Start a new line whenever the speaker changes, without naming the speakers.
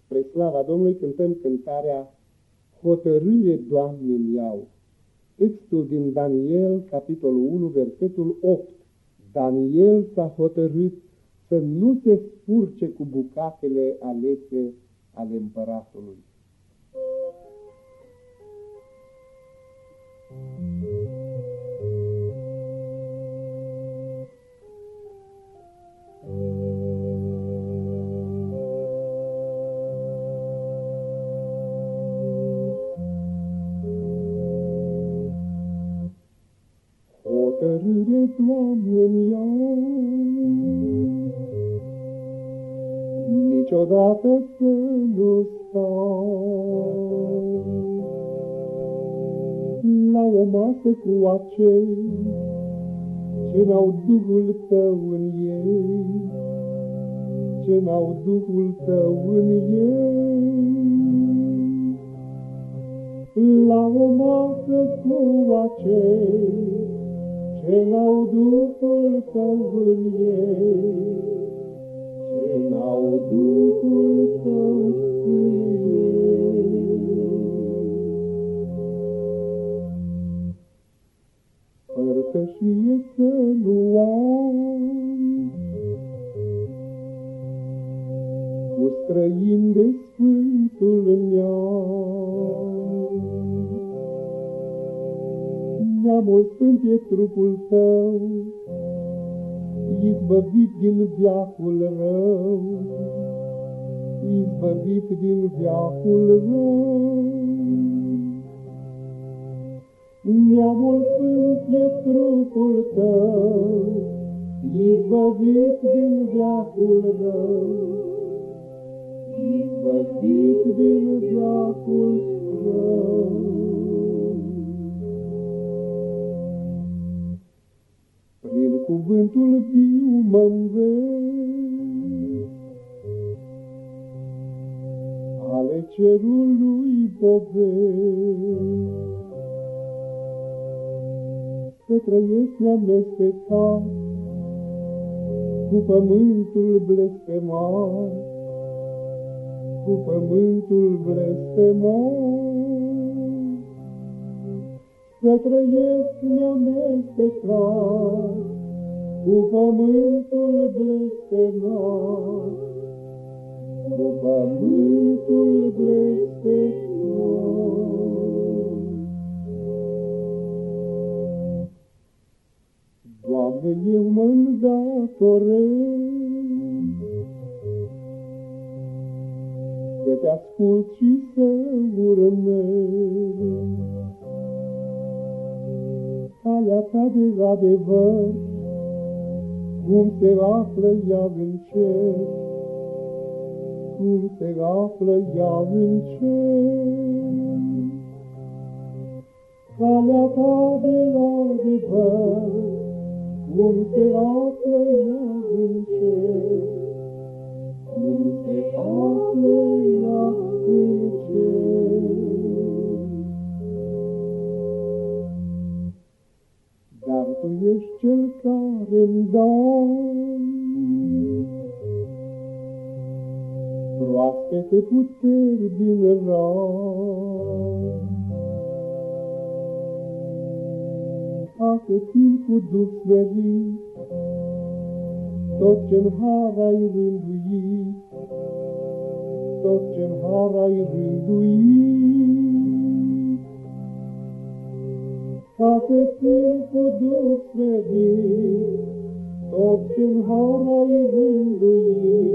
Spre slava Domnului cântăm cântarea Hotărâre, Doamne-mi iau. Textul din Daniel, capitolul 1, versetul 8. Daniel s-a hotărât să nu se spurce cu bucatele alese ale împăratului. Hotărâre, Doamne-mi iau, niciodată să nu stau la o masă cu acei ce n-au Duhul Tău în ei, ce n-au Duhul Tău în ei. La o masă cu acei ce n-au Duhul Tău în ei, ce n-au Duhul Tău în ei. Părtășie să nu am cu străini de Sfântul neam. Neamul sfânt e trupul Tău, izbăvit din veacul rău, izbăvit din veacul rău. Neamul sfânt e trupul Tău, izbăvit din veacul rău, izbăvit din veacul rău. Prin cuvântul viu mă-nveți ale cerului povești, să trăiesc neamestecat cu pământul blestemat, cu pământul blestemat. Să trăiesc neamestecat cu pământul blestemat, cu pământul blestemat. Doamne, eu mă-ndatorez să Te ascult și să urmez calea Ta de adevăr, cum se află ea în cer, cum se află ea în cer. Calea Ta de adevăr, cum se află ea în cer, cum se află ea în cer. Dar Tu ești Cel care-mi dai proaspete puteri din rai. Să țin cu Duh smerit tot ce-n har ai rânduit, tot ce-n har ai rânduit. Ca să țin cu Duh smerit tot ce-n har ai rânduit,